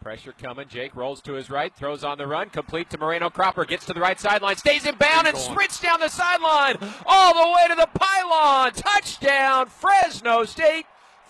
Pressure coming. Jake rolls to his right, throws on the run, complete to Moreno Cropper, gets to the right sideline, stays in bound and sprints down the sideline all the way to the pylon. Touchdown, Fresno State.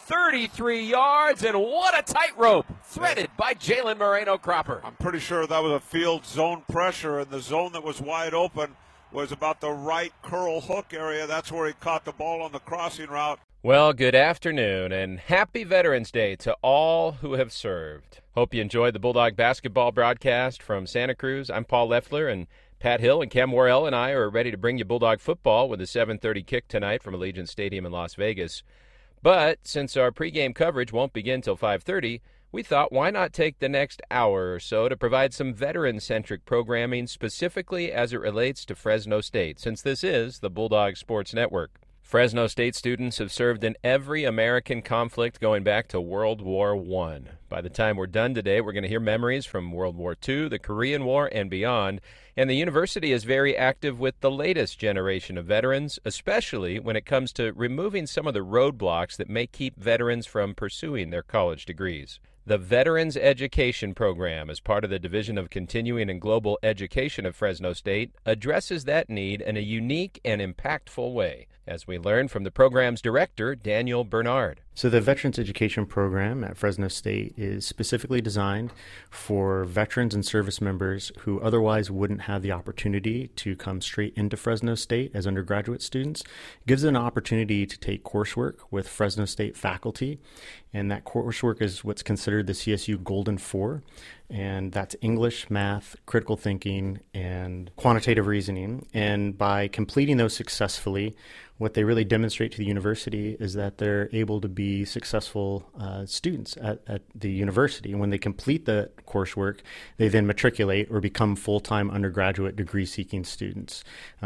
33 yards, and what a tightrope threaded by Jalen Moreno Cropper. I'm pretty sure that was a field zone pressure, and the zone that was wide open was about the right curl hook area. That's where he caught the ball on the crossing route. Well, good afternoon, and happy Veterans Day to all who have served. Hope you enjoyed the Bulldog basketball broadcast from Santa Cruz. I'm Paul Leffler, and Pat Hill and Cam Worrell and I are ready to bring you Bulldog football with a 7:30 kick tonight from Allegiant Stadium in Las Vegas. But since our pregame coverage won't begin till 5:30, we thought why not take the next hour or so to provide some veteran-centric programming specifically as it relates to Fresno State, since this is the Bulldog Sports Network. Fresno State students have served in every American conflict going back to World War I. By the time we're done today, we're going to hear memories from World War II, the Korean War, and beyond. And the university is very active with the latest generation of veterans, especially when it comes to removing some of the roadblocks that may keep veterans from pursuing their college degrees. The Veterans Education Program, as part of the Division of Continuing and Global Education of Fresno State, addresses that need in a unique and impactful way, as we learn from the program's director, Daniel Bernard. So the Veterans Education Program at Fresno State is specifically designed for veterans and service members who otherwise wouldn't have the opportunity to come straight into Fresno State as undergraduate students. It gives them an opportunity to take coursework with Fresno State faculty, and that coursework is what's considered the CSU Golden Four, and that's English, math, critical thinking, and quantitative reasoning. And by completing those successfully, what they really demonstrate to the university is that they're able to be successful students at the university. And when they complete the coursework, they then matriculate or become full-time undergraduate degree-seeking students.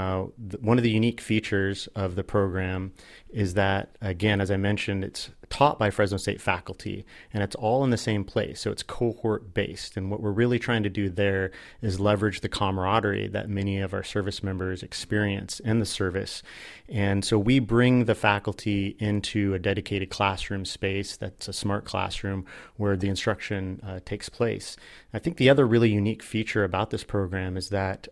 One of the unique features of the program is that, again, as I mentioned, it's taught by Fresno State faculty, and it's all in the same place, so it's cohort-based. And what we're really trying to do there is leverage the camaraderie that many of our service members experience in the service. And so we bring the faculty into a dedicated classroom space that's a smart classroom where the instruction takes place. I think the other really unique feature about this program is that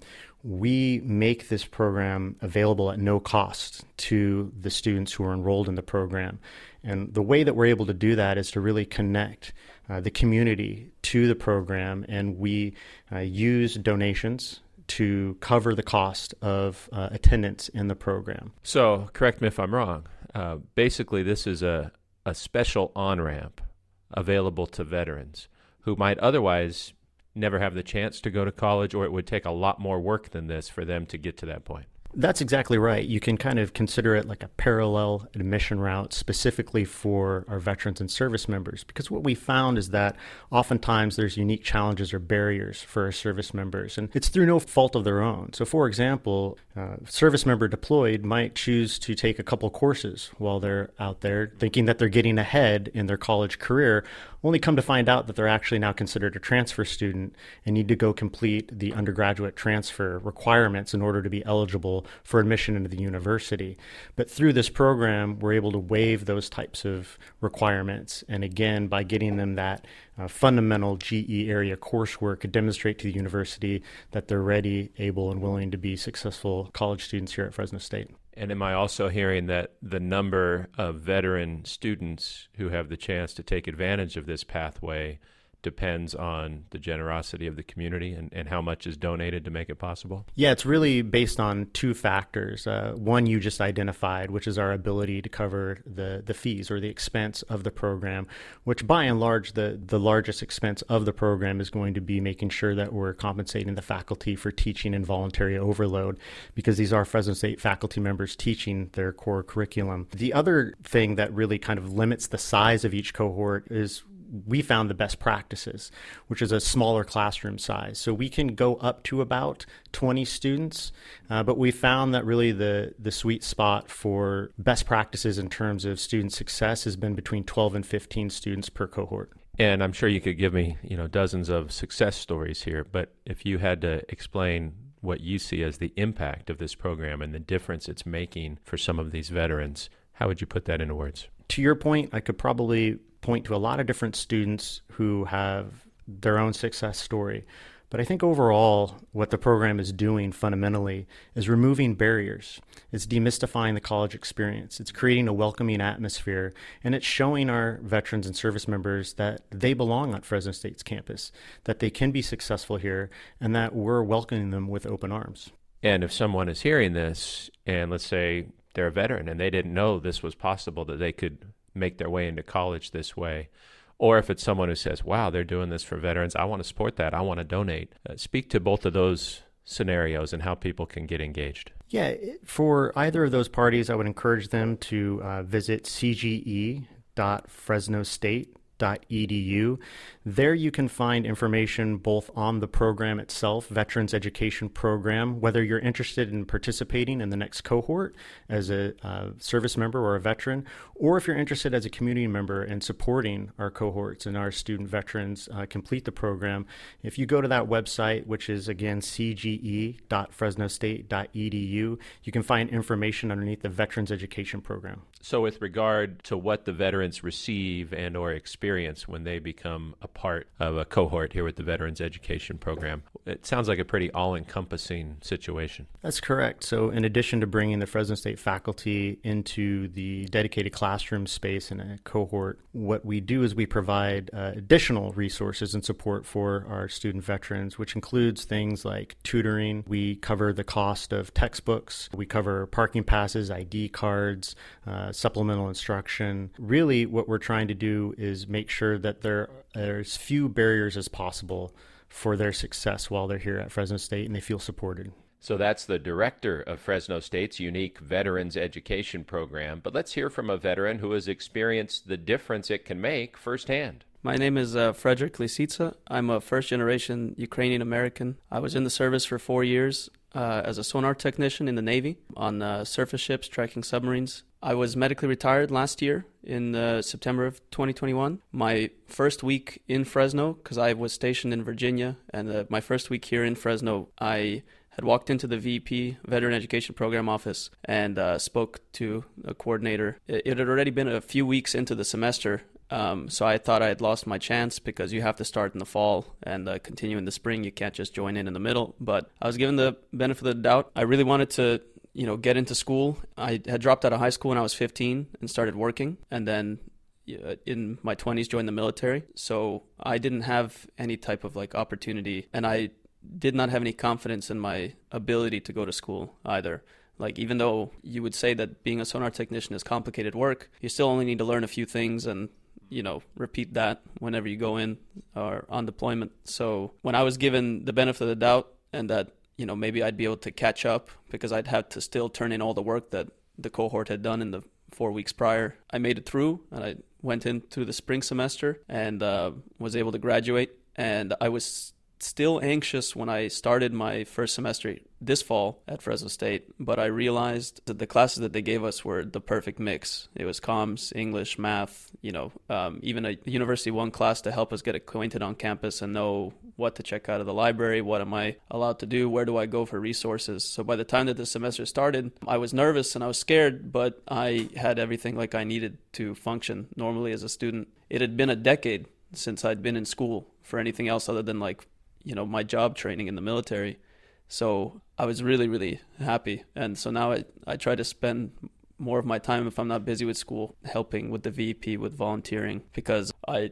we make this program available at no cost to the students who are enrolled in the program. And the way that we're able to do that is to really connect the community to the program, and we use donations to cover the cost of attendance in the program. So, correct me if I'm wrong, basically this is a special on-ramp available to veterans who might otherwise never have the chance to go to college, or it would take a lot more work than this for them to get to that point. That's exactly right. You can kind of consider it like a parallel admission route specifically for our veterans and service members, because what we found is that oftentimes there's unique challenges or barriers for our service members, and it's through no fault of their own. So for example, a service member deployed might choose to take a couple courses while they're out there thinking that they're getting ahead in their college career, only come to find out that they're actually now considered a transfer student and need to go complete the undergraduate transfer requirements in order to be eligible for admission into the university. But through this program, we're able to waive those types of requirements. And again, by getting them that fundamental GE area coursework, demonstrate to the university that they're ready, able, and willing to be successful college students here at Fresno State. And am I also hearing that the number of veteran students who have the chance to take advantage of this pathway depends on the generosity of the community and how much is donated to make it possible? Yeah, it's really based on two factors. One you just identified, which is our ability to cover the fees or the expense of the program, which by and large, the largest expense of the program is going to be making sure that we're compensating the faculty for teaching involuntary overload, because these are Fresno State faculty members teaching their core curriculum. The other thing that really kind of limits the size of each cohort is we found the best practices, which is a smaller classroom size. So we can go up to about 20 students, but we found that really the sweet spot for best practices in terms of student success has been between 12 and 15 students per cohort. And I'm sure you could give me, dozens of success stories here, but if you had to explain what you see as the impact of this program and the difference it's making for some of these veterans, how would you put that into words? To your point, I could probably point to a lot of different students who have their own success story. But I think overall, what the program is doing fundamentally is removing barriers. It's demystifying the college experience. It's creating a welcoming atmosphere, and it's showing our veterans and service members that they belong on Fresno State's campus, that they can be successful here, and that we're welcoming them with open arms. And if someone is hearing this, and let's say they're a veteran and they didn't know this was possible, that they could make their way into college this way, or if it's someone who says, wow, they're doing this for veterans, I want to support that, I want to donate. Speak to both of those scenarios and how people can get engaged. Yeah, for either of those parties, I would encourage them to visit cge.fresnostate.edu. There you can find information both on the program itself, Veterans Education Program, whether you're interested in participating in the next cohort as a service member or a veteran, or if you're interested as a community member in supporting our cohorts and our student veterans complete the program. If you go to that website, which is again cge.fresnostate.edu, you can find information underneath the Veterans Education Program. So with regard to what the veterans receive and or experience when they become a part of a cohort here with the Veterans Education Program, it sounds like a pretty all-encompassing situation. That's correct. So in addition to bringing the Fresno State faculty into the dedicated classroom space in a cohort, what we do is we provide additional resources and support for our student veterans, which includes things like tutoring. We cover the cost of textbooks. We cover parking passes, ID cards, supplemental instruction. Really, what we're trying to do is make sure that there's few barriers as possible for their success while they're here at Fresno State and they feel supported. So that's the director of Fresno State's unique Veterans Education Program. But let's hear from a veteran who has experienced the difference it can make firsthand. My name is Frederick Lisitsa. I'm a first-generation Ukrainian American. I was in the service for 4 years as a sonar technician in the Navy on surface ships tracking submarines. I was medically retired last year in September of 2021. My first week in Fresno, because I was stationed in Virginia, and my first week here in Fresno, I had walked into the VP Veteran Education Program office and spoke to a coordinator. It had already been a few weeks into the semester, so I thought I had lost my chance because you have to start in the fall and continue in the spring. You can't just join in the middle. But I was given the benefit of the doubt. I really wanted to get into school. I had dropped out of high school when I was 15 and started working, and then in my 20s joined the military. So I didn't have any type of opportunity, and I did not have any confidence in my ability to go to school either. Even though you would say that being a sonar technician is complicated work, you still only need to learn a few things and repeat that whenever you go in or on deployment. So when I was given the benefit of the doubt and that maybe I'd be able to catch up because I'd have to still turn in all the work that the cohort had done in the 4 weeks prior, I made it through, and I went in through the spring semester and was able to graduate. And I was still anxious when I started my first semester this fall at Fresno State, but I realized that the classes that they gave us were the perfect mix. It was comms, English, math, even a University 1 class to help us get acquainted on campus and know what to check out of the library, what am I allowed to do, where do I go for resources. So by the time that the semester started, I was nervous and I was scared, but I had everything I needed to function normally as a student. It had been a decade since I'd been in school for anything else other than my job training in the military. So I was really, really happy. And so now I try to spend more of my time, if I'm not busy with school, helping with the VP, with volunteering, because I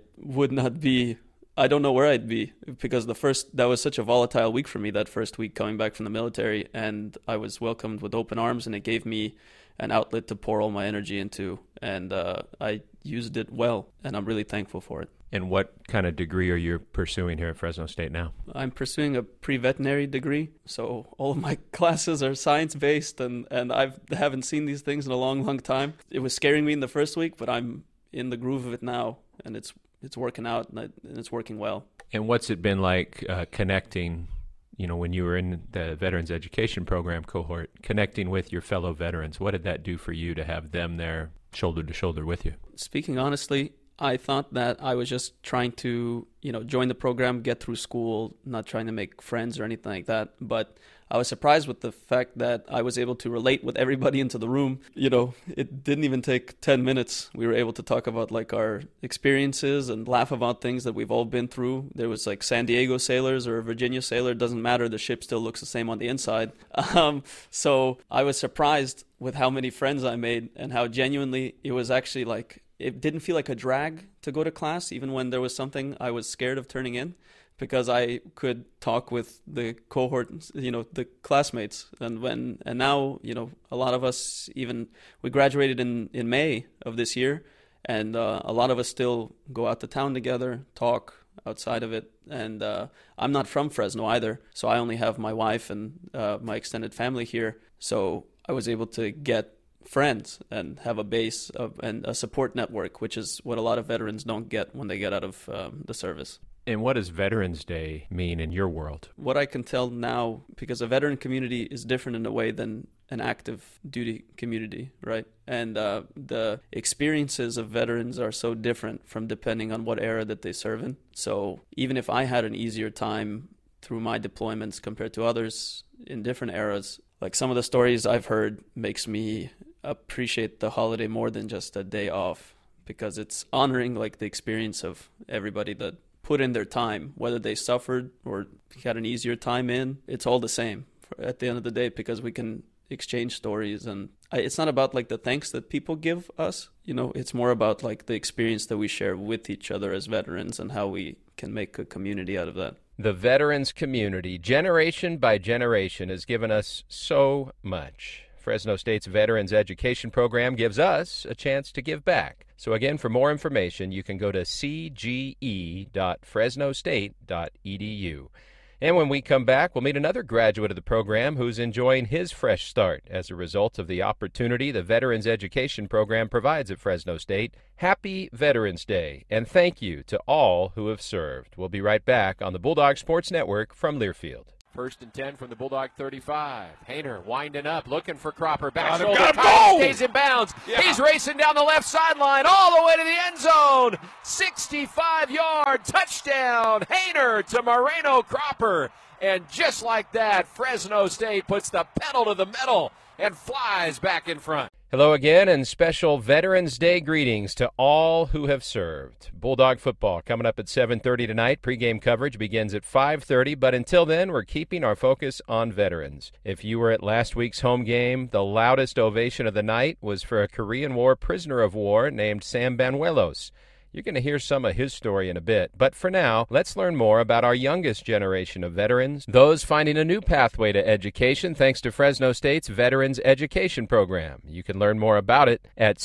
don't know where I'd be, because that was such a volatile week for me, that first week coming back from the military, and I was welcomed with open arms, and it gave me an outlet to pour all my energy into, and I used it well, and I'm really thankful for it. And what kind of degree are you pursuing here at Fresno State now? I'm pursuing a pre-veterinary degree, so all of my classes are science-based, and I haven't seen these things in a long, long time. It was scaring me in the first week, but I'm in the groove of it now, and it's working out, and it's working well. And what's it been like connecting, when you were in the Veterans Education Program cohort, connecting with your fellow veterans? What did that do for you to have them there shoulder to shoulder with you? Speaking honestly, I thought that I was just trying to, join the program, get through school, not trying to make friends or anything like that. But I was surprised with the fact that I was able to relate with everybody into the room. It didn't even take 10 minutes. We were able to talk about like our experiences and laugh about things that we've all been through. There was like San Diego sailors or a Virginia sailor. It doesn't matter. The ship still looks the same on the inside. So I was surprised with how many friends I made and how genuinely it was actually like, it didn't feel like a drag to go to class, even when there was something I was scared of turning in, because I could talk with the cohort, the classmates. And now, a lot of us, even we graduated in May of this year, and a lot of us still go out to town together, talk outside of it. And I'm not from Fresno either, so I only have my wife and my extended family here. So I was able to get friends and have a base and a support network, which is what a lot of veterans don't get when they get out of the service. And what does Veterans Day mean in your world? What I can tell now, because a veteran community is different in a way than an active duty community, right? And the experiences of veterans are so different from depending on what era that they serve in. So even if I had an easier time through my deployments compared to others in different eras, like some of the stories I've heard makes me appreciate the holiday more than just a day off, because it's honoring like the experience of everybody that put in their time, whether they suffered or had an easier time in. It's all the same at the end of the day, because we can exchange stories. And it's not about like the thanks that people give us, it's more about like the experience that we share with each other as veterans and how we can make a community out of that. The veterans community, generation by generation, has given us so much. Fresno State's Veterans Education Program gives us a chance to give back. So again, for more information, you can go to cge.fresnostate.edu. And when we come back, we'll meet another graduate of the program who's enjoying his fresh start as a result of the opportunity the Veterans Education Program provides at Fresno State. Happy Veterans Day, and thank you to all who have served. We'll be right back on the Bulldog Sports Network from Learfield. 1st and 10 from the Bulldog 35. Hayner winding up, looking for Cropper. Back Got him, shoulder, go! stays in bounds. Yeah. He's racing down the left sideline all the way to the end zone. 65-yard touchdown. Hayner to Moreno Cropper. And just like that, Fresno State puts the pedal to the metal and flies back in front. Hello again, and special Veterans Day greetings to all who have served. Bulldog football coming up at 7:30 tonight. Pre-game coverage begins at 5:30, but until then, we're keeping our focus on veterans. If you were at last week's home game, the loudest ovation of the night was for a Korean War prisoner of war named Sam Banuelos. You're going to hear some of his story in a bit, but for now, let's learn more about our youngest generation of veterans, those finding a new pathway to education thanks to Fresno State's Veterans Education Program. You can learn more about it at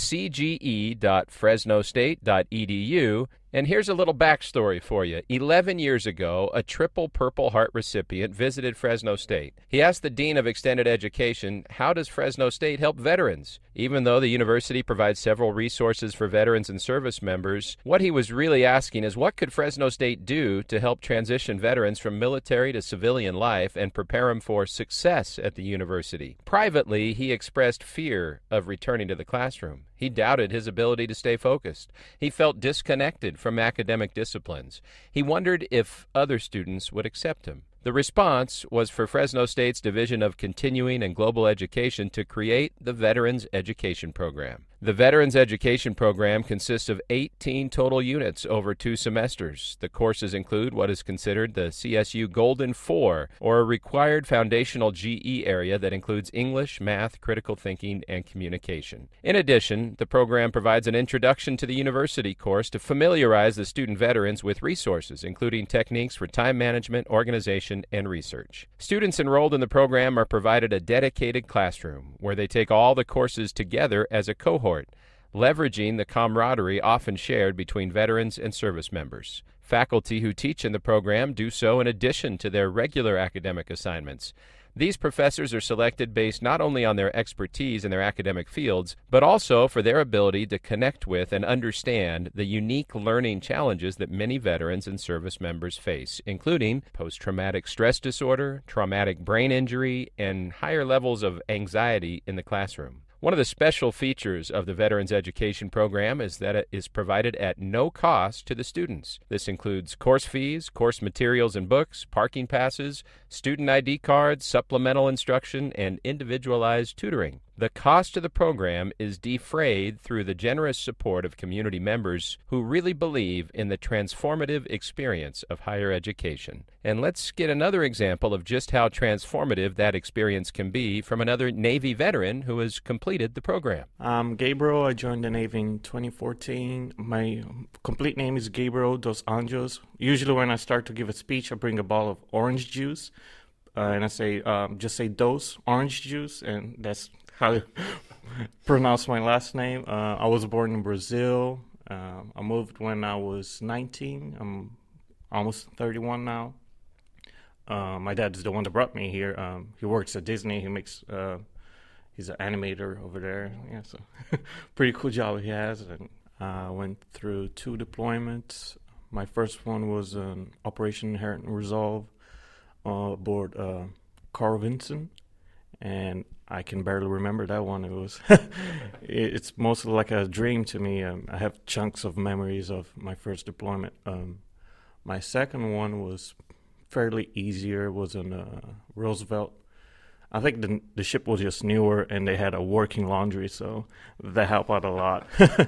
cge.fresnostate.edu. And here's a little backstory for you. 11 years ago, a triple Purple Heart recipient visited Fresno State. He asked the Dean of Extended Education, how does Fresno State help veterans? Even though the university provides several resources for veterans and service members, what he was really asking is what could Fresno State do to help transition veterans from military to civilian life and prepare them for success at the university? Privately, he expressed fear of returning to the classroom. He doubted his ability to stay focused. He felt disconnected from academic disciplines. He wondered if other students would accept him. The response was for Fresno State's Division of Continuing and Global Education to create the Veterans Education Program. The Veterans Education Program consists of 18 total units over 2 semesters. The courses include what is considered the CSU Golden 4, or a required foundational GE area that includes English, math, critical thinking, and communication. In addition, the program provides an introduction to the university course to familiarize the student veterans with resources, including techniques for time management, organization, and research. Students enrolled in the program are provided a dedicated classroom where they take all the courses together as a cohort, leveraging the camaraderie often shared between veterans and service members. Faculty who teach in the program do so in addition to their regular academic assignments. These professors are selected based not only on their expertise in their academic fields, but also for their ability to connect with and understand the unique learning challenges that many veterans and service members face, including post-traumatic stress disorder, traumatic brain injury, and higher levels of anxiety in the classroom. One of the special features of the Veterans Education Program is that it is provided at no cost to the students. This includes course fees, course materials and books, parking passes, student ID cards, supplemental instruction, and individualized tutoring. The cost of the program is defrayed through the generous support of community members who really believe in the transformative experience of higher education. And let's get another example of just how transformative that experience can be from another Navy veteran who has completed the program. I'm Gabriel. I joined the Navy in 2014. My complete name is Gabriel dos Anjos. Usually when I start to give a speech, I bring a bottle of orange juice, and I say, just say dos, orange juice, and that's how to pronounce my last name. I was born in Brazil. I moved when I was 19. I'm almost 31 now. My dad is the one that brought me here. He works at Disney. He's an animator over there. Yeah, so pretty cool job he has. And I went through 2 deployments. My first one was an Operation Inherent Resolve aboard Carl Vinson, and I can barely remember that one. It was it's mostly like a dream to me. I have chunks of memories of my first deployment. My second one was fairly easier. It was in Roosevelt. I think the ship was just newer and they had a working laundry, so that helped out a lot.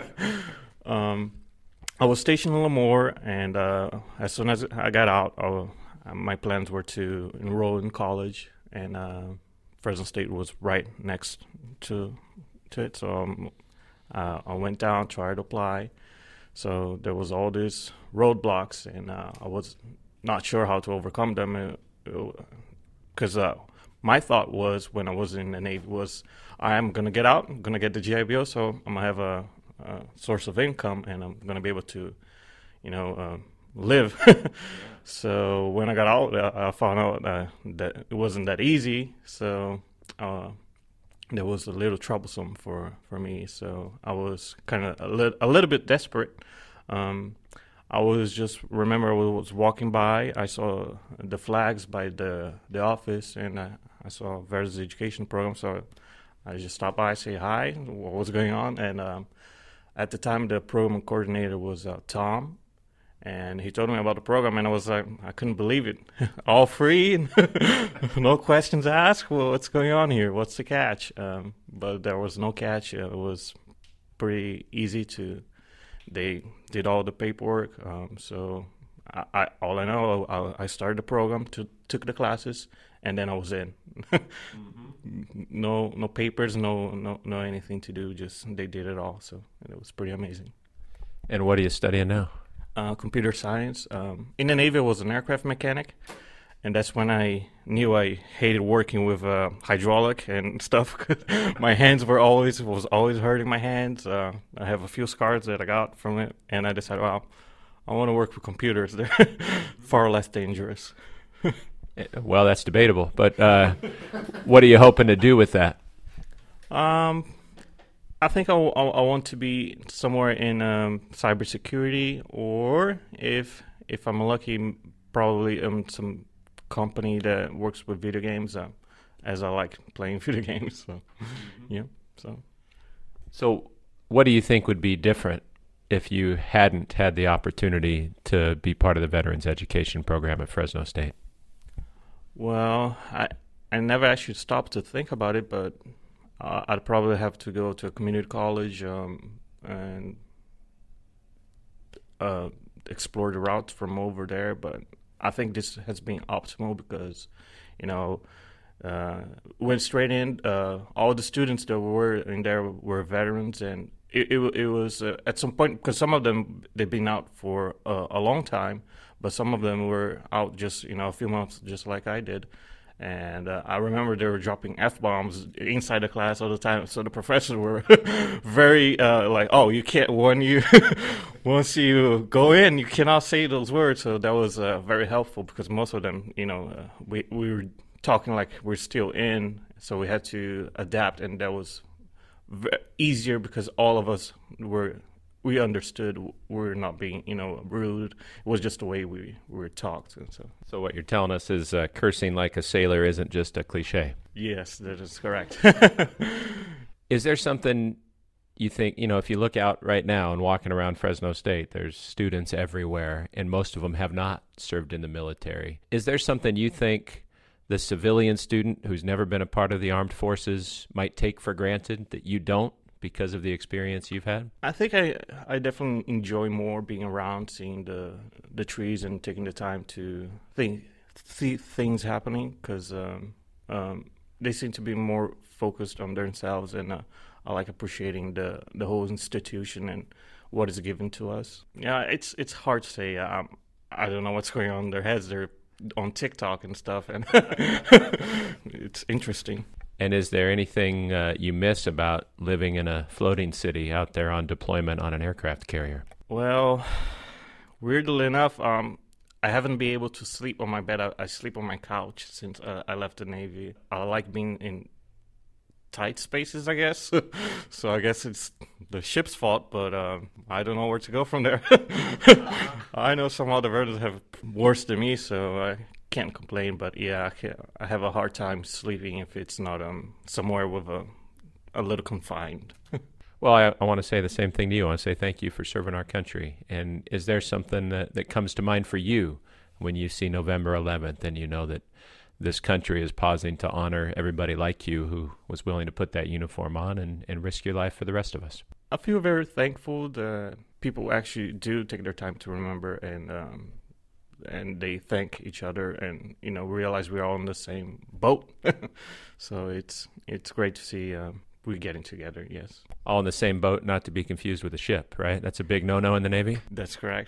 I was stationed in Lemoore, and as soon as I got out, my plans were to enroll in college, and Fresno State was right next to it, so I went down, tried to apply. So there was all these roadblocks, and I was not sure how to overcome them, because my thought was, when I was in the Navy, was I am going to get out, I'm going to get the GIBO, so I'm going to have a source of income, and I'm going to be able to, live. So when I got out, I found out that it wasn't that easy, so that was a little troublesome for me. So I was kind of a little bit desperate. I remember I was walking by, I saw the flags by the office, and I saw Veterans Education Program, so I just stopped by, say hi, what was going on, and at the time the program coordinator was Tom, and he told me about the program, and I was like, I couldn't believe it. All free, no questions asked. Well, what's going on here? What's the catch? But there was no catch. It was pretty easy they did all the paperwork. So all I know, I started the program, took the classes, and then I was in. No papers, no anything to do. Just they did it all. So it was pretty amazing. And what are you studying now? Computer science. In the Navy, I was an aircraft mechanic, and that's when I knew I hated working with hydraulic and stuff. My hands was always hurting my hands. I have a few scars that I got from it, and I decided, well, I want to work with computers. They're far less dangerous. Well, that's debatable, but what are you hoping to do with that? I think I want to be somewhere in cybersecurity, or if I'm lucky, probably some company that works with video games, as I like playing video games. So, yeah. So what do you think would be different if you hadn't had the opportunity to be part of the Veterans Education Program at Fresno State? Well, I never actually stopped to think about it, but I'd probably have to go to a community college and explore the route from over there. But I think this has been optimal because, went straight in. All the students that were in there were veterans, and it was at some point, because some of them, they've been out for a long time, but some of them were out just a few months, just like I did. And I remember they were dropping F-bombs inside the class all the time. So the professors were very like, oh, you can't, once you go in, you cannot say those words. So that was very helpful because most of them, we were talking like we're still in. So we had to adapt. And that was easier because all of us we understood we're not being, rude. It was just the way we were talked. And so what you're telling us is cursing like a sailor isn't just a cliche. Yes, that is correct. Is there something you think, if you look out right now and walking around Fresno State, there's students everywhere, and most of them have not served in the military. Is there something you think the civilian student who's never been a part of the armed forces might take for granted that you don't because of the experience you've had? I think I definitely enjoy more being around, seeing the trees and taking the time to see things happening, because they seem to be more focused on themselves, and I like appreciating the whole institution and what is given to us. Yeah, it's hard to say. I don't know what's going on in their heads. They're on TikTok and stuff, and it's interesting. And is there anything you miss about living in a floating city out there on deployment on an aircraft carrier? Well, weirdly enough, I haven't been able to sleep on my bed. I sleep on my couch since I left the Navy. I like being in tight spaces, I guess. So I guess it's the ship's fault, but I don't know where to go from there. I know some other veterans have worse than me, so I can't complain. But yeah, I have a hard time sleeping if it's not somewhere with a little confined. Well, I want to say the same thing to you. I want to say thank you for serving our country. And is there something that comes to mind for you when you see November 11th and you know that this country is pausing to honor everybody like you who was willing to put that uniform on and risk your life for the rest of us? I feel very thankful that people actually do take their time to remember, and they thank each other, and realize we're all in the same boat. So it's great to see we're getting together. Yes, all in the same boat, not to be confused with a ship, right? That's a big no-no in the Navy. That's correct.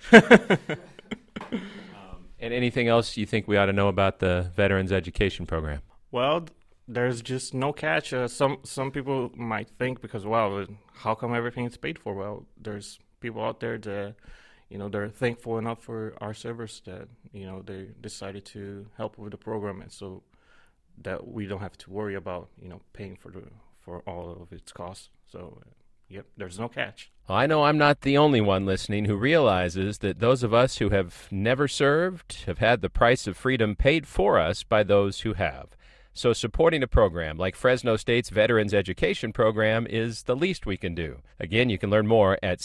And anything else you think we ought to know about the Veterans Education Program? Well, there's just no catch. Some people might think, because, wow, how come everything is paid for? Well, there's people out there that, they're thankful enough for our service that, they decided to help with the program, and so that we don't have to worry about, paying for all of its costs. So, yep, there's no catch. Well, I know I'm not the only one listening who realizes that those of us who have never served have had the price of freedom paid for us by those who have. So supporting a program like Fresno State's Veterans Education Program is the least we can do. Again, you can learn more at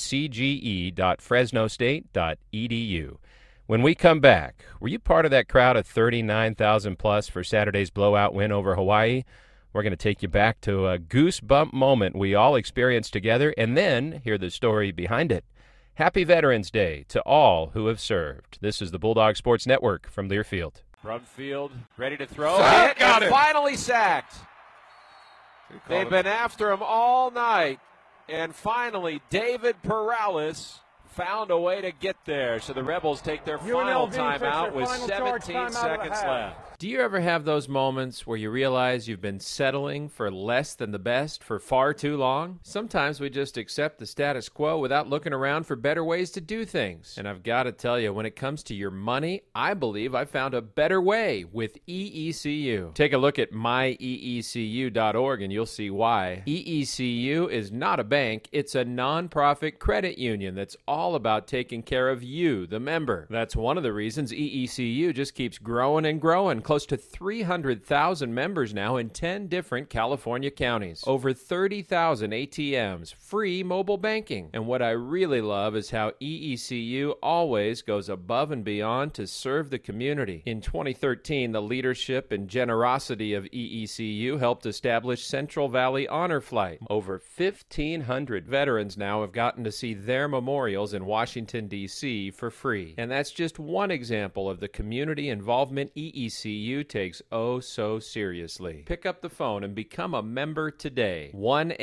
cge.fresnostate.edu. When we come back, were you part of that crowd of 39,000 plus for Saturday's blowout win over Hawaii? We're going to take you back to a goosebump moment we all experienced together, and then hear the story behind it. Happy Veterans Day to all who have served. This is the Bulldog Sports Network from Learfield. Brumfield ready to throw. Got it. Finally sacked. They've been after him all night, and finally David Perales found a way to get there. So the Rebels take their final timeout with 17 seconds left. Do you ever have those moments where you realize you've been settling for less than the best for far too long? Sometimes we just accept the status quo without looking around for better ways to do things. And I've got to tell you, when it comes to your money, I believe I found a better way with EECU. Take a look at myeecu.org and you'll see why. EECU is not a bank, it's a nonprofit credit union that's all about taking care of you, the member. That's one of the reasons EECU just keeps growing and growing. Close to 300,000 members now in 10 different California counties. Over 30,000 ATMs, free mobile banking. And what I really love is how EECU always goes above and beyond to serve the community. In 2013, the leadership and generosity of EECU helped establish Central Valley Honor Flight. Over 1,500 veterans now have gotten to see their memorials in Washington, D.C. for free. And that's just one example of the community involvement EECU takes oh so seriously. Pick up the phone and become a member today.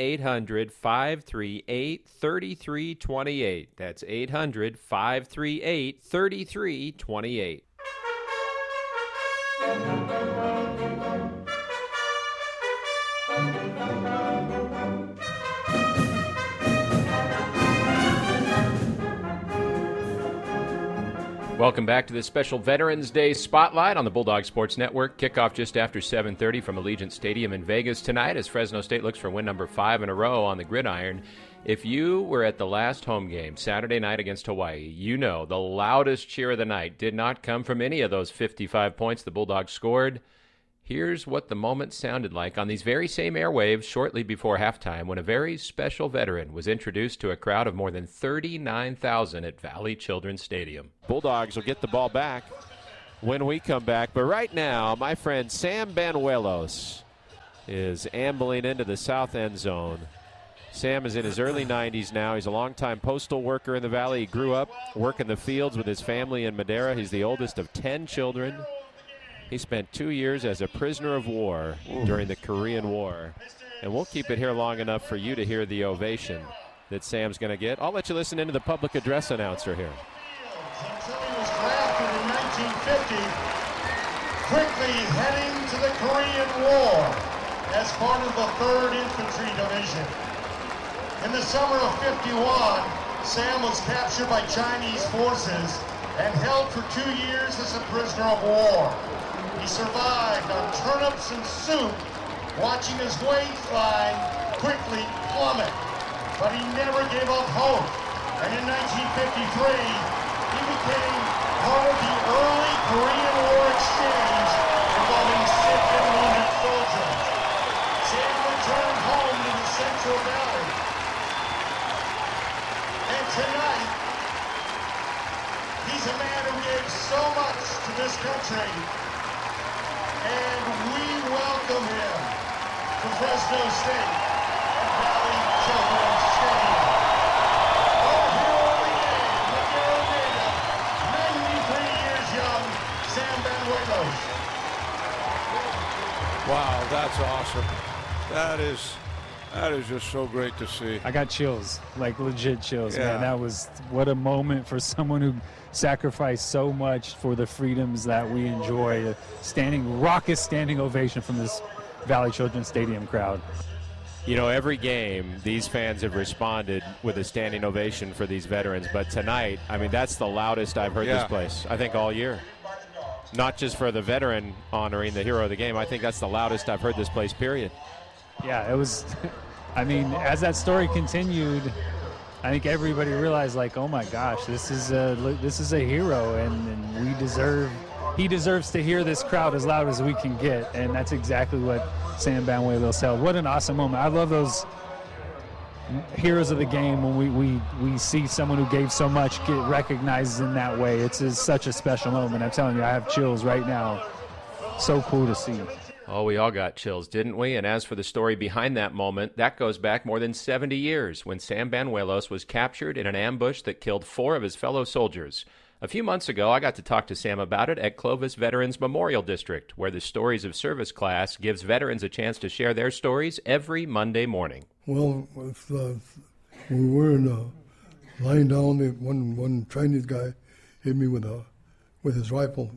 1-800-538-3328. That's 800-538-3328. Welcome back to this special Veterans Day Spotlight on the Bulldog Sports Network. Kickoff just after 7:30 from Allegiant Stadium in Vegas tonight as Fresno State looks for win number 5 in a row on the gridiron. If you were at the last home game Saturday night against Hawaii, you know the loudest cheer of the night did not come from any of those 55 points the Bulldogs scored. Here's what the moment sounded like on these very same airwaves shortly before halftime when a very special veteran was introduced to a crowd of more than 39,000 at Valley Children's Stadium. Bulldogs will get the ball back when we come back. But right now, my friend Sam Banuelos is ambling into the south end zone. Sam is in his early 90s now. He's a longtime postal worker in the Valley. He grew up working the fields with his family in Madera. He's the oldest of 10 children. He spent 2 years as a prisoner of war during the Korean War. And we'll keep it here long enough for you to hear the ovation that Sam's going to get. I'll let you listen into the public address announcer here. Until he was drafted in 1950, quickly heading to the Korean War as part of the 3rd Infantry Division. In the summer of '51, Sam was captured by Chinese forces and held for 2 years as a prisoner of war. He survived on turnips and soup, watching his waistline quickly plummet. But he never gave up hope. And in 1953, he became part of the early Korean War exchange involving sick and wounded soldiers. Sam returned home to the Central Valley. And tonight, he's a man who gave so much to this country. And we welcome him to Fresno State at Valley Children's Stadium. Our hero of the game, Madero native, 93 years young, Sam Banuelos. Wow, that's awesome. That is just so great to see. I got chills, like legit chills, Yeah. man. That was, what a moment for someone who sacrificed so much for the freedoms that we enjoy. Raucous standing ovation from this Valley Children's Stadium crowd. You know, every game, these fans have responded with a standing ovation for these veterans. But tonight, I mean, that's the loudest I've heard this place, I think, all year. Not just for the veteran honoring the hero of the game. I think that's the loudest I've heard this place, period. Yeah, it was, I mean, as that story continued, I think everybody realized, like, oh my gosh, this is a hero, and he deserves to hear this crowd as loud as we can get, and that's exactly what Sam Banuelos held. What an awesome moment. I love those heroes of the game when we see someone who gave so much get recognized in that way. It's such a special moment. I'm telling you, I have chills right now. So cool to see. Oh, we all got chills, didn't we? And as for the story behind that moment, that goes back more than 70 years when Sam Banuelos was captured in an ambush that killed 4 of his fellow soldiers. A few months ago, I got to talk to Sam about it at Clovis Veterans Memorial District, where the Stories of Service class gives veterans a chance to share their stories every Monday morning. Well, we were lying down. One Chinese guy hit me with his rifle,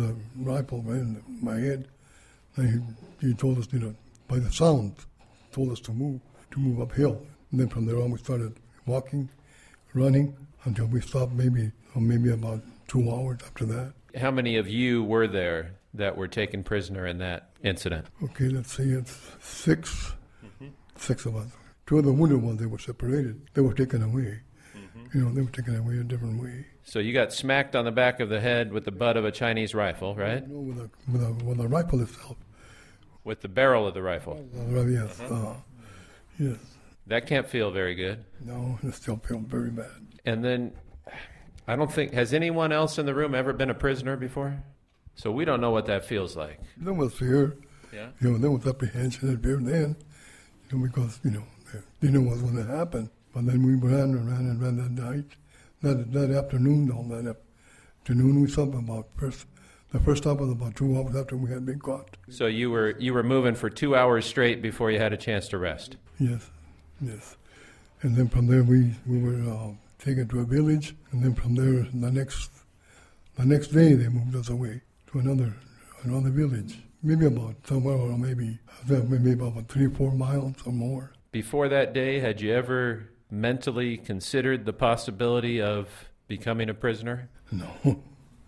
in my head. And he told us, by the sound, told us to move uphill. And then from there on, we started walking, running, until we stopped maybe about 2 hours after that. How many of you were there that were taken prisoner in that incident? Okay, let's see, it's 6. 6 of us. 2 of the wounded ones, they were separated. They were taken away. They were taken away a different way. So you got smacked on the back of the head with the butt of a Chinese rifle, right? With a rifle itself. With the barrel of the rifle? Yes. Yes. That can't feel very good. No, it still feels very bad. And then, I don't think, has anyone else in the room ever been a prisoner before? So we don't know what that feels like. There was fear. Yeah. There was apprehension and fear then, because, they didn't know what was going to happen. But then we ran that night. That afternoon we stopped the first stop was about 2 hours after we had been caught. So you were moving for 2 hours straight before you had a chance to rest? Yes. And then from there we were taken to a village, and then from there the next day they moved us away to another village. Maybe about somewhere, or maybe about 3-4 miles or more. Before that day, had you ever mentally considered the possibility of becoming a prisoner? No.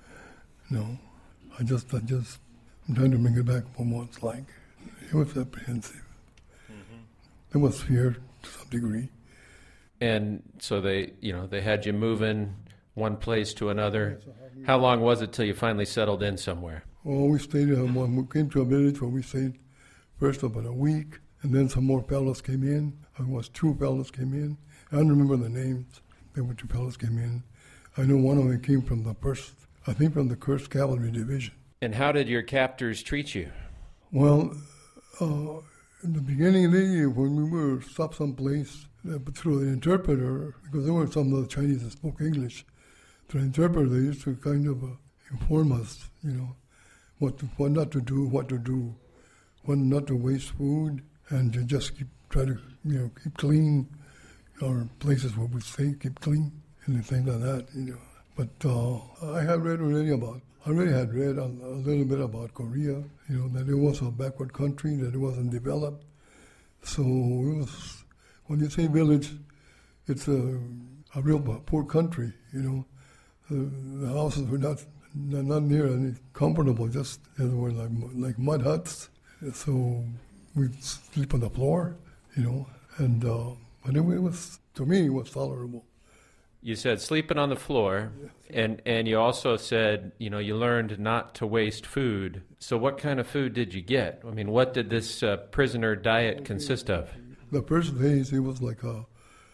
I'm trying to bring it back from what it's like. It was apprehensive. There was fear to some degree. And so they had you moving one place to another. How long was it till you finally settled in somewhere? Well, we stayed, we came to a village where we stayed first about a week, and then some more fellows came in. It was 2 fellows came in. I don't remember the names. There were 2 fellows came in. I know one of them came from the 1st Cavalry Division. And how did your captors treat you? Well, in the beginning of the year, when we were stopped someplace, through the interpreter, because there were some of the Chinese that spoke English, through the interpreter, they used to kind of inform us, what not to do, when not to waste food, and to just try to keep clean our places where we stay, keep clean, and things like that, But I had read already I already had read a little bit about Korea, that it was a backward country, that it wasn't developed. So it was, when you say village, it's a real poor country, The houses were not near any comfortable, just they were like mud huts. So we'd sleep on the floor, and but it was, to me, it was tolerable. You said sleeping on the floor, and you also said, you learned not to waste food. So what kind of food did you get? I mean, what did this prisoner diet consist of? The first days, it was like a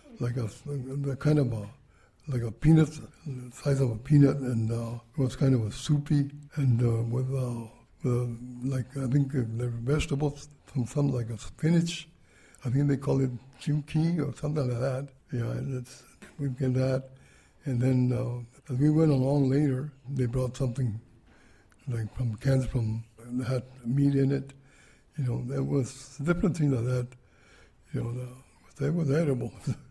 peanut, the size of a peanut, and it was kind of a soupy, and with I think there were vegetables, some like a spinach. I think they call it chimki or something like that. Yeah, we get that. And then as we went along later, they brought something like from cans that had meat in it. There was different things like that. They was edible.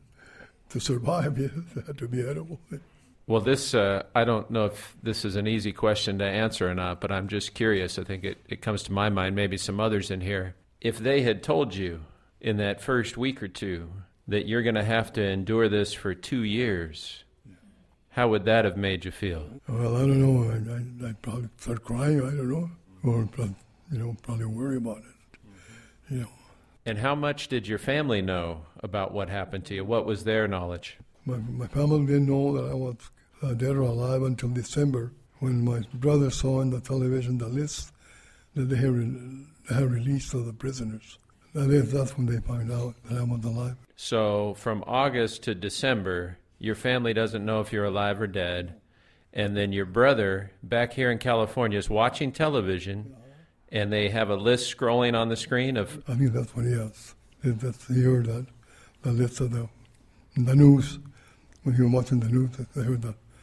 To survive, yes, it had to be edible. Well, this, I don't know if this is an easy question to answer or not, but I'm just curious. I think it comes to my mind, maybe some others in here. If they had told you in that first week or two that you're going to have to endure this for 2 years, how would that have made you feel? Well, I don't know. I'd probably start crying, I don't know, or, probably worry about it, And how much did your family know about what happened to you? What was their knowledge? My family didn't know that I was dead or alive until December, when my brother saw on the television the list that they had released of the prisoners. That's when they found out that I was alive. So from August to December, your family doesn't know if you're alive or dead, and then your brother back here in California is watching television, and they have a list scrolling on the screen of... I think that's what he has. That's here, that the list of the news. When you were watching the news, they heard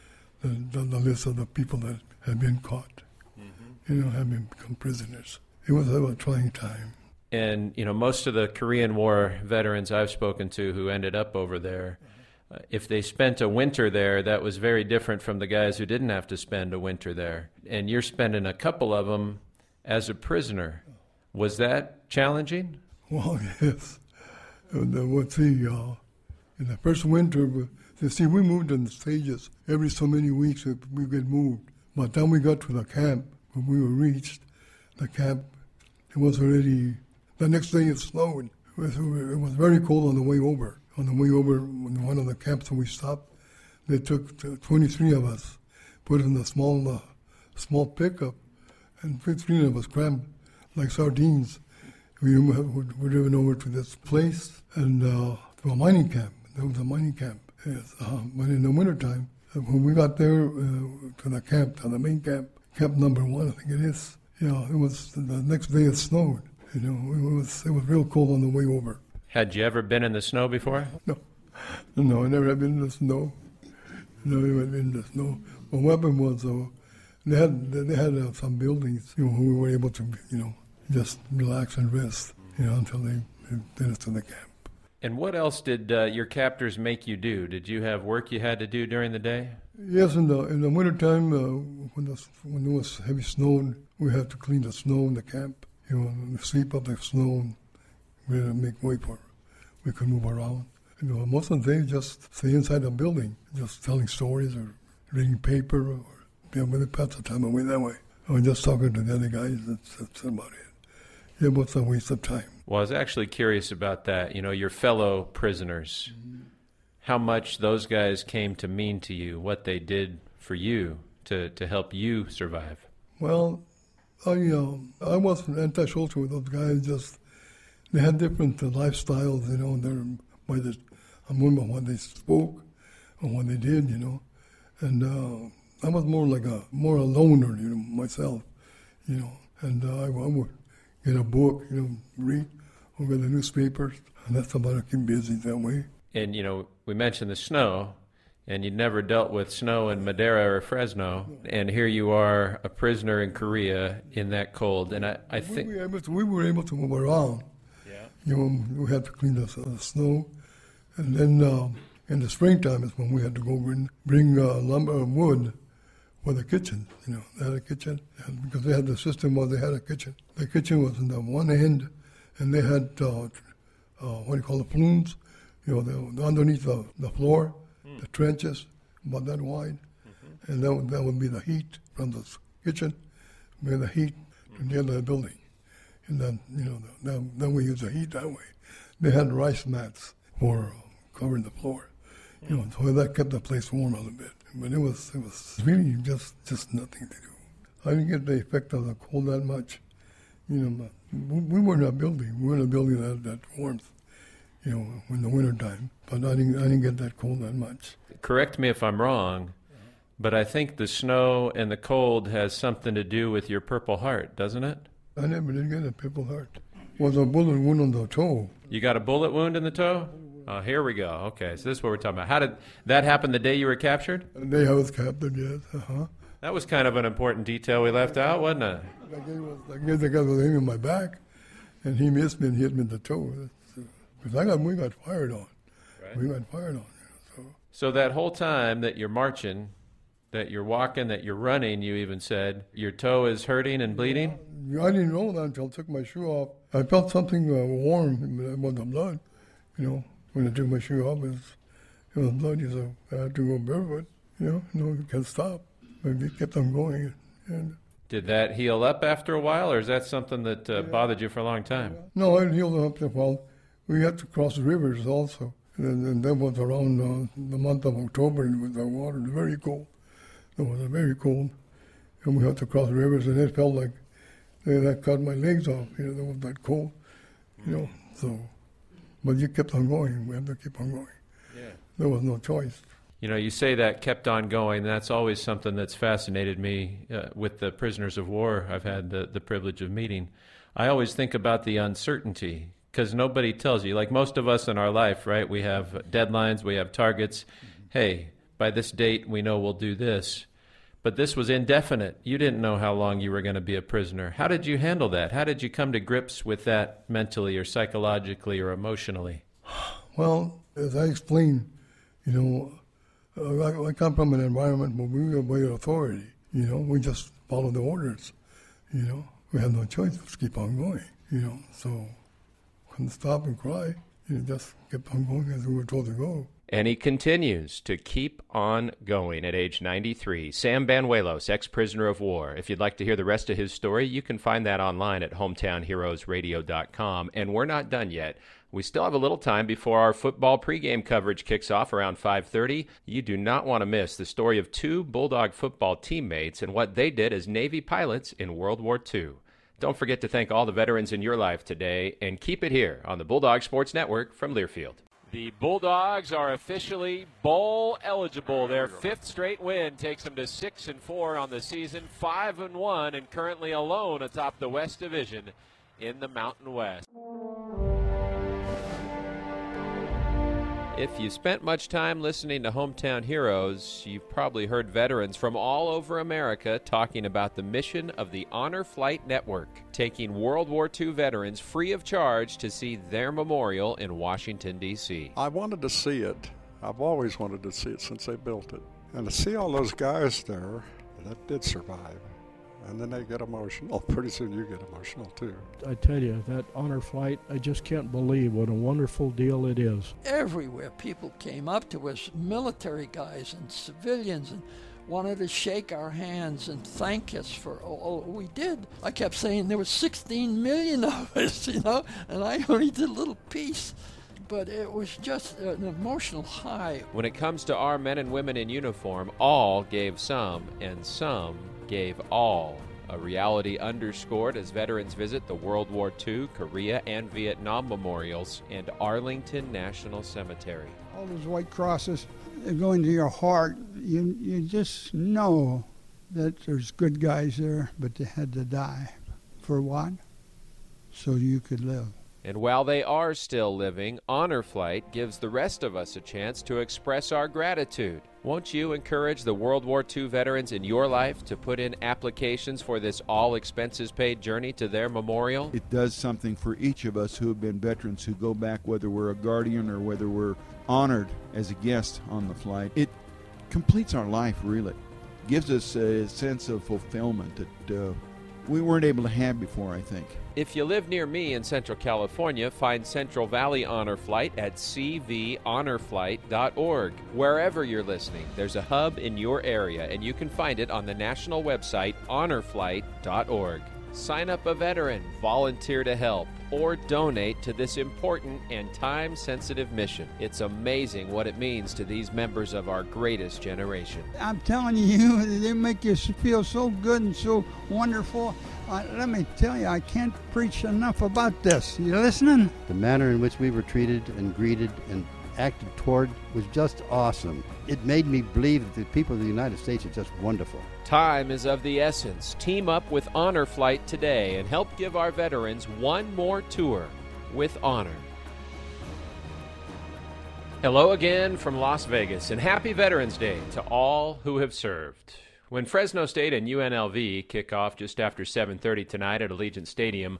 the list of the people that had been caught, had become prisoners. It was a trying time. And, most of the Korean War veterans I've spoken to who ended up over there, if they spent a winter there, that was very different from the guys who didn't have to spend a winter there. And you're spending a couple of them as a prisoner. Was that challenging? Well, yes. Let's see, in the first winter, we moved in stages. Every so many weeks we get moved. By the time we got to the camp, when we were reached the camp, it was already, the next day it snowed. It was very cold on the way over. On the way over, in one of the camps that we stopped, they took 23 of us, put in a small pickup, and 15 of us crammed like sardines. We were driven over to this place and to a mining camp. There was a mining camp. Yes, but in the wintertime, when we got there to the camp, to the main camp, camp number 1, I think it is, it was the next day it snowed. It was real cold on the way over. Had you ever been in the snow before? No, I never had been in the snow. Never been in the snow. But what happened was, they had some buildings, where we were able to, just relax and rest, until they did us to the camp. And what else did your captors make you do? Did you have work you had to do during the day? Yes, in the wintertime, when there was heavy snow, we had to clean the snow in the camp, sweep up the snow, we had to make way for it. We could move around. Most of the day, just stay inside the building, just telling stories or reading paper, or really pass the time away that way. Or just talking to the other guys, that's about it. It was a waste of time. Well, I was actually curious about that. Your fellow prisoners, how much those guys came to mean to you, what they did for you to help you survive. Well, I wasn't antisocial with those guys. Just they had different lifestyles, you know. I remember what they spoke and what they did, you know. And I was more a loner, you know, myself, you know. And I would get a book, you know, read, or get the newspapers, and that's about it. Keep busy that way. And, you know, we mentioned the snow, and you'd never dealt with snow in Madera or Fresno, and here you are, a prisoner in Korea in that cold. And I think we were able to move around. Yeah. You know, we had to clean the snow, and then in the springtime is when we had to go bring lumber and wood for the kitchen. You know, they had a kitchen, and because they had the system where they had a kitchen. The kitchen was in the one end, and they had what do you call the plumes? You know, the underneath the floor, the trenches, about that wide, and that would be the heat from the kitchen, bring the heat to the end of the building, and then then we use the heat that way. They had rice mats for covering the floor, you know, so that kept the place warm a little bit. But it was really just nothing to do. I didn't get the effect of the cold that much, you know. We were in a building that warmth, you know, in the wintertime, but I didn't get that cold that much. Correct me if I'm wrong, but I think the snow and the cold has something to do with your Purple Heart, doesn't it? I never did get a Purple Heart. It was a bullet wound on the toe. You got a bullet wound in the toe? Oh, here we go. Okay, so this is what we're talking about. How did that happen the day you were captured? The day I was captured, yes. That was kind of an important detail we left out, wasn't it? I guess the guy was aiming in my back, and he missed me and hit me in the toe. Because we got fired on. Right. We got fired on. So that whole time that you're marching, that you're walking, that you're running, you even said, your toe is hurting and bleeding? I didn't know that until I took my shoe off. I felt something warm, it wasn't blood. You know, when I took my shoe off, it was bloody, so I had to go barefoot. You know, you can't stop. But it kept on going. And did that heal up after a while, or is that something that bothered you for a long time? No, it healed up for a while. We had to cross rivers also. And that was around the month of October, and with the water very cold. It was very cold. And we had to cross rivers, and it felt like that cut my legs off. You know, it was that cold. You know, so. But you kept on going. We had to keep on going. Yeah. There was no choice. You know, you say that kept on going. That's always something that's fascinated me with the prisoners of war I've had the privilege of meeting. I always think about the uncertainty, because nobody tells you. Like most of us in our life, right? We have deadlines, we have targets. Hey, by this date, we know we'll do this. But this was indefinite. You didn't know how long you were going to be a prisoner. How did you handle that? How did you come to grips with that mentally or psychologically or emotionally? Well, as I explained, you know, I come from an environment where we obey authority. You know, we just follow the orders. You know, we had no choice. Just keep on going. You know, so couldn't stop and cry. You know, just kept on going as we were told to go. And he continues to keep on going at age 93. Sam Banuelos, ex-prisoner of war. If you'd like to hear the rest of his story, you can find that online at hometownheroesradio.com. And we're not done yet. We still have a little time before our football pregame coverage kicks off around 5:30. You do not want to miss the story of two Bulldog football teammates and what they did as Navy pilots in World War II. Don't forget to thank all the veterans in your life today, and keep it here on the Bulldog Sports Network from Learfield. The Bulldogs are officially bowl eligible. Their fifth straight win takes them to 6-4 on the season, 5-1, and currently alone atop the West Division in the Mountain West. If you spent much time listening to Hometown Heroes, you've probably heard veterans from all over America talking about the mission of the Honor Flight Network, taking World War II veterans free of charge to see their memorial in Washington, D.C. I wanted to see it. I've always wanted to see it since they built it. And to see all those guys there that did survive, and then they get emotional. Pretty soon you get emotional too. I tell you, that honor flight, I just can't believe what a wonderful deal it is. Everywhere people came up to us, military guys and civilians, and wanted to shake our hands and thank us for all we did. I kept saying there were 16 million of us, you know, and I only did a little piece. but it was just an emotional high. When it comes to our men and women in uniform, all gave some, and some gave all. A reality underscored as veterans visit the World War II, Korea, and Vietnam memorials and Arlington National Cemetery. All those white crosses, they go into your heart. You just know that there's good guys there, but they had to die. For what? So you could live. And while they are still living, Honor Flight gives the rest of us a chance to express our gratitude. Won't you encourage the World War II veterans in your life to put in applications for this all-expenses-paid journey to their memorial? It does something for each of us who have been veterans who go back, whether we're a guardian or whether we're honored as a guest on the flight. It completes our life, really. Gives us a sense of fulfillment that we weren't able to have before, I think. If you live near me in Central California, find Central Valley Honor Flight at cvhonorflight.org. Wherever you're listening, there's a hub in your area, and you can find it on the national website, honorflight.org. Sign up a veteran, volunteer to help, or donate to this important and time-sensitive mission. It's amazing what it means to these members of our greatest generation. I'm telling you, they make you feel so good and so wonderful. Let me tell you, I can't preach enough about this. You listening? The manner in which we were treated and greeted and acted toward was just awesome. It made me believe that the people of the United States are just wonderful. Time is of the essence. Team up with Honor Flight today and help give our veterans one more tour with honor. Hello again from Las Vegas, and happy Veterans Day to all who have served. When Fresno State and UNLV kick off just after 7:30 tonight at Allegiant Stadium,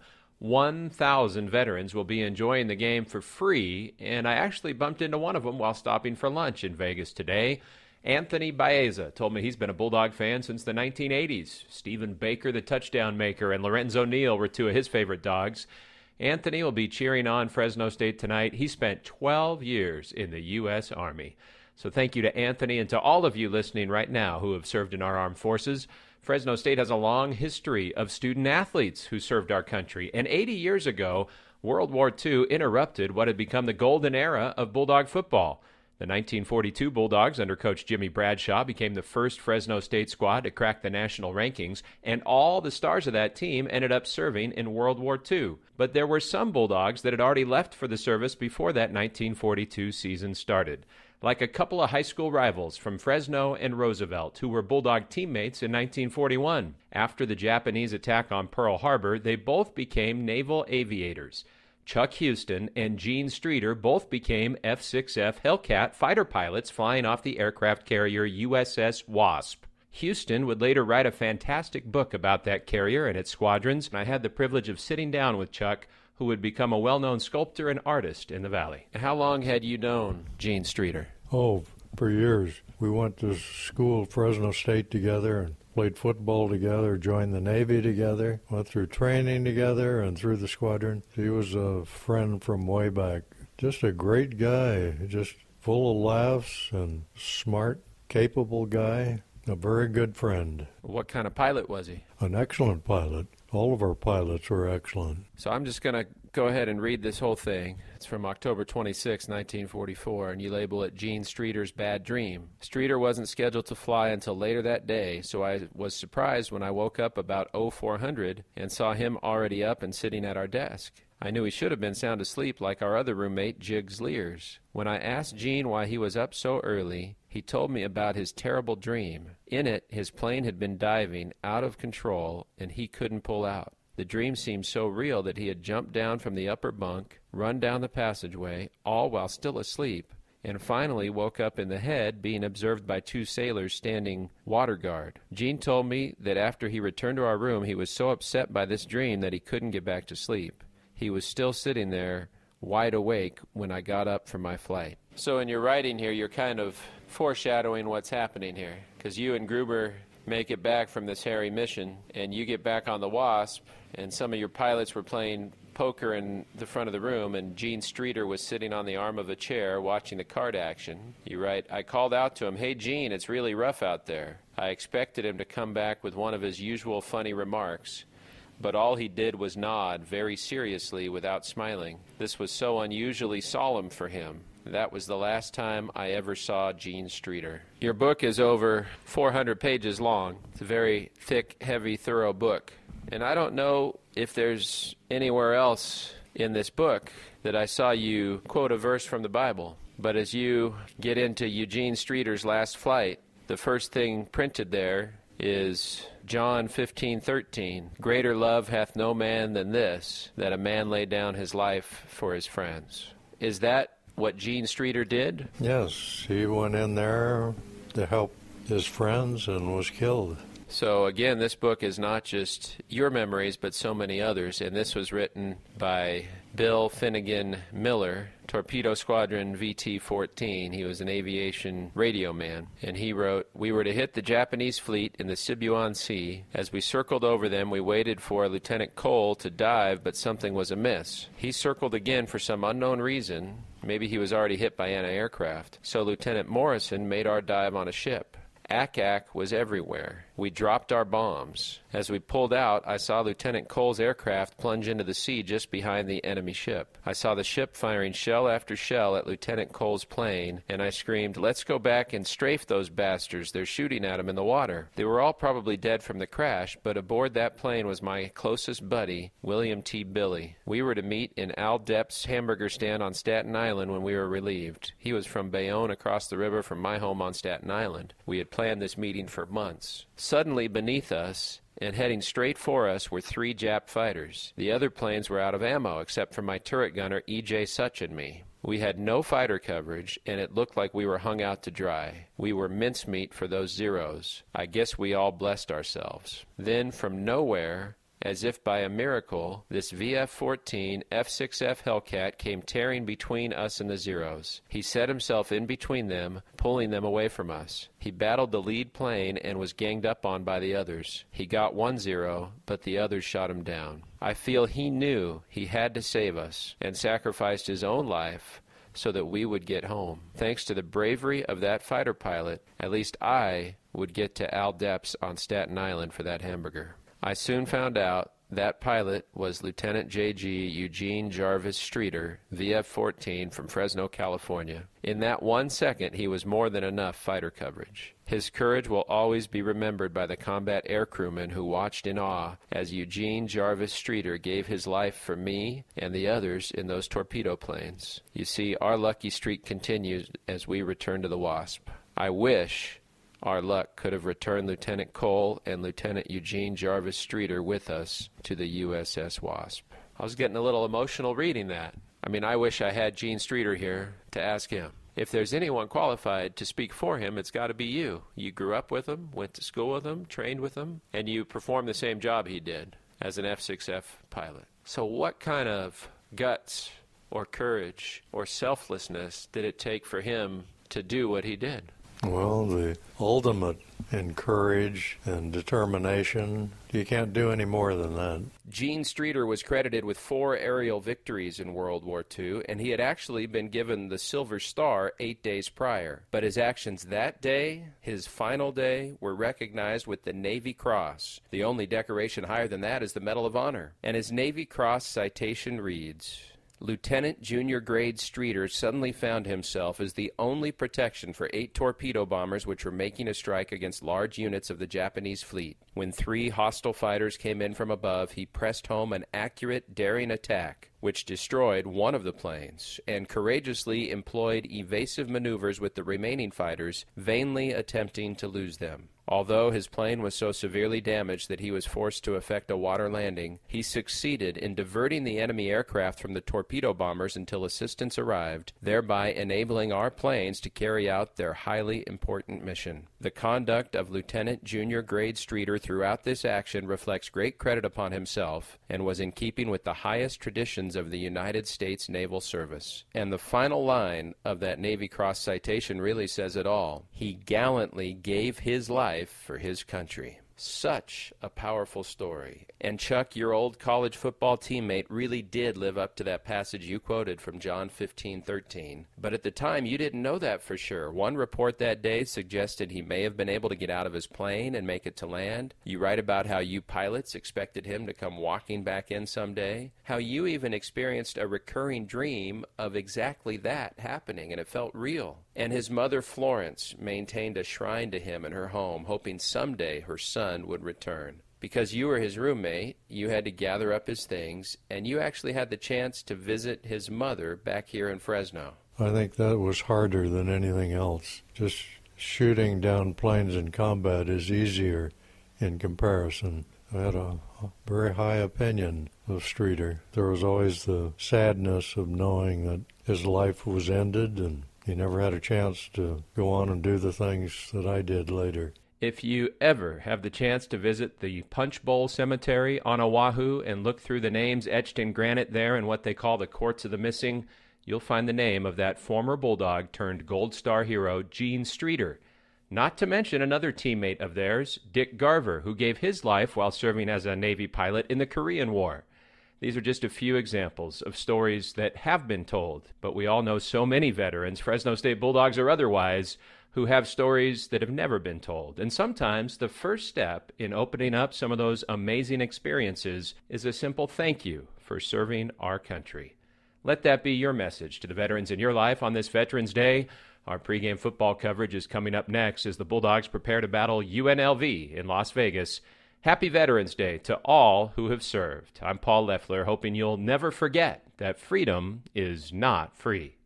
1,000 veterans will be enjoying the game for free, and I actually bumped into one of them while stopping for lunch in Vegas today. Anthony Baeza told me he's been a Bulldog fan since the 1980s. Stephen Baker, the touchdown maker, and Lorenzo Neal were two of his favorite dogs. Anthony will be cheering on Fresno State tonight. He spent 12 years in the U.S. Army. So thank you to Anthony and to all of you listening right now who have served in our armed forces. Fresno State has a long history of student athletes who served our country. And 80 years ago, World War II interrupted what had become the golden era of Bulldog football. The 1942 Bulldogs under Coach Jimmy Bradshaw became the first Fresno State squad to crack the national rankings, and all the stars of that team ended up serving in World War II. But there were some Bulldogs that had already left for the service before that 1942 season started, like a couple of high school rivals from Fresno and Roosevelt who were Bulldog teammates in 1941. After the Japanese attack on Pearl Harbor, they both became naval aviators. Chuck Houston and Gene Streeter both became F-6F Hellcat fighter pilots flying off the aircraft carrier USS Wasp. Houston would later write a fantastic book about that carrier and its squadrons, and I had the privilege of sitting down with Chuck, who would become a well-known sculptor and artist in the Valley. How long had you known Gene Streeter? Oh, for years. We went to school at Fresno State together and played football together, joined the Navy together, went through training together and through the squadron. He was a friend from way back. Just a great guy, just full of laughs and smart, capable guy, a very good friend. What kind of pilot was he? An excellent pilot. All of our pilots were excellent. So I'm just going to go ahead and read this whole thing. It's from October 26, 1944, and you label it Gene Streeter's Bad Dream. Streeter wasn't scheduled to fly until later that day, so I was surprised when I woke up about 0400 and saw him already up and sitting at our desk. I knew he should have been sound asleep like our other roommate, Jiggs Lears. When I asked Gene why he was up so early, he told me about his terrible dream. In it, his plane had been diving out of control, and he couldn't pull out. The dream seemed so real that he had jumped down from the upper bunk, run down the passageway, all while still asleep, and finally woke up in the head being observed by two sailors standing water guard. Gene told me that after he returned to our room, he was so upset by this dream that he couldn't get back to sleep. He was still sitting there, wide awake, when I got up from my flight. So in your writing here, you're kind of foreshadowing what's happening here, because you and Gruber make it back from this hairy mission, and you get back on the Wasp, and some of your pilots were playing poker in the front of the room, and Gene Streeter was sitting on the arm of a chair watching the card action. You write, I called out to him, "Hey, Gene, it's really rough out there." I expected him to come back with one of his usual funny remarks, but all he did was nod very seriously without smiling. This was so unusually solemn for him. That was the last time I ever saw Gene Streeter. Your book is over 400 pages long. It's a very thick, heavy, thorough book. And I don't know if there's anywhere else in this book that I saw you quote a verse from the Bible. But as you get into Eugene Streeter's last flight, the first thing printed there is John 15:13. Greater love hath no man than this, that a man lay down his life for his friends. Is that what Gene Streeter did? Yes, he went in there to help his friends and was killed. So again, this book is not just your memories, but so many others. And this was written by Bill Finnegan Miller, Torpedo Squadron VT-14. He was an aviation radio man. And he wrote, "We were to hit the Japanese fleet in the Sibuan Sea. As we circled over them, we waited for Lieutenant Cole to dive, but something was amiss. He circled again for some unknown reason. Maybe he was already hit by anti-aircraft. So Lieutenant Morrison made our dive on a ship. Ack-ack was everywhere. We dropped our bombs. As we pulled out, I saw Lieutenant Cole's aircraft plunge into the sea just behind the enemy ship. I saw the ship firing shell after shell at Lieutenant Cole's plane, and I screamed, 'Let's go back and strafe those bastards. They're shooting at them in the water.' They were all probably dead from the crash, but aboard that plane was my closest buddy, William T. Billy. We were to meet in Al Depp's hamburger stand on Staten Island when we were relieved. He was from Bayonne across the river from my home on Staten Island. We had planned this meeting for months. Suddenly beneath us, and heading straight for us, were 3 Jap fighters. The other planes were out of ammo, except for my turret gunner, E.J. Such and me. We had no fighter coverage, and it looked like we were hung out to dry. We were mincemeat for those Zeros. I guess we all blessed ourselves. Then, from nowhere, as if by a miracle, this VF-14 F-6F Hellcat came tearing between us and the Zeros. He set himself in between them, pulling them away from us. He battled the lead plane and was ganged up on by the others. He got 1 Zero, but the others shot him down. I feel he knew he had to save us and sacrificed his own life so that we would get home. Thanks to the bravery of that fighter pilot, at least I would get to Al Depp's on Staten Island for that hamburger. I soon found out that pilot was Lieutenant J.G. Eugene Jarvis Streeter, VF-14 from Fresno, California. In that 1 second, he was more than enough fighter coverage. His courage will always be remembered by the combat air crewmen who watched in awe as Eugene Jarvis Streeter gave his life for me and the others in those torpedo planes. You see, our lucky streak continues as we return to the Wasp. I wish our luck could have returned Lieutenant Cole and Lieutenant Eugene Jarvis Streeter with us to the USS Wasp. I was getting a little emotional reading that. I mean, I wish I had Gene Streeter here to ask him. If there's anyone qualified to speak for him, it's got to be you. You grew up with him, went to school with him, trained with him, and you performed the same job he did as an F-6F pilot. So what kind of guts or courage or selflessness did it take for him to do what he did? Well, the ultimate in courage and determination, you can't do any more than that. Gene Streeter was credited with 4 aerial victories in World War II, and he had actually been given the Silver Star 8 days prior. But his actions that day, his final day, were recognized with the Navy Cross. The only decoration higher than that is the Medal of Honor. And his Navy Cross citation reads, Lieutenant Junior Grade Streeter suddenly found himself as the only protection for 8 torpedo bombers which were making a strike against large units of the Japanese fleet. When 3 hostile fighters came in from above, he pressed home an accurate, daring attack, which destroyed one of the planes, and courageously employed evasive maneuvers with the remaining fighters, vainly attempting to lose them. Although his plane was so severely damaged that he was forced to effect a water landing, he succeeded in diverting the enemy aircraft from the torpedo bombers until assistance arrived, thereby enabling our planes to carry out their highly important mission. The conduct of Lieutenant Junior Grade Streeter throughout this action reflects great credit upon himself and was in keeping with the highest traditions of the United States Naval Service. And the final line of that Navy Cross citation really says it all. He gallantly gave his life for his country. Such a powerful story. And Chuck, your old college football teammate, really did live up to that passage you quoted from John 15:13. But at the time, you didn't know that for sure. One report that day suggested he may have been able to get out of his plane and make it to land. You write about how you pilots expected him to come walking back in someday. How you even experienced a recurring dream of exactly that happening, and it felt real. And his mother, Florence, maintained a shrine to him in her home, hoping someday her son would return. Because you were his roommate, you had to gather up his things, and you actually had the chance to visit his mother back here in Fresno. I think that was harder than anything else. Just shooting down planes in combat is easier in comparison. I had a very high opinion of Streeter. There was always the sadness of knowing that his life was ended and he never had a chance to go on and do the things that I did later. If you ever have the chance to visit the Punch Bowl Cemetery on Oahu and look through the names etched in granite there in what they call the Courts of the Missing, you'll find the name of that former Bulldog turned Gold Star hero, Gene Streeter. Not to mention another teammate of theirs, Dick Garver, who gave his life while serving as a Navy pilot in the Korean War. These are just a few examples of stories that have been told, but we all know so many veterans, Fresno State Bulldogs or otherwise, who have stories that have never been told. And sometimes the first step in opening up some of those amazing experiences is a simple thank you for serving our country. Let that be your message to the veterans in your life on this Veterans Day. Our pregame football coverage is coming up next as the Bulldogs prepare to battle UNLV in Las Vegas. Happy Veterans Day to all who have served. I'm Paul Leffler, hoping you'll never forget that freedom is not free.